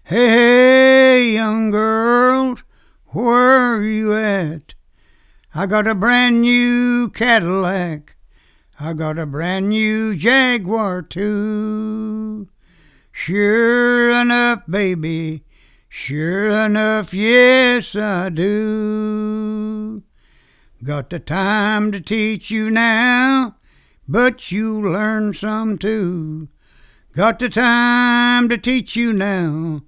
Hey, hey, young girls, where are you at? I got a brand new Cadillac. I got a brand new Jaguar, too. Sure enough, baby, sure enough, yes, I do. Got the time to teach you now, but you learn some too. Got the time to teach you now,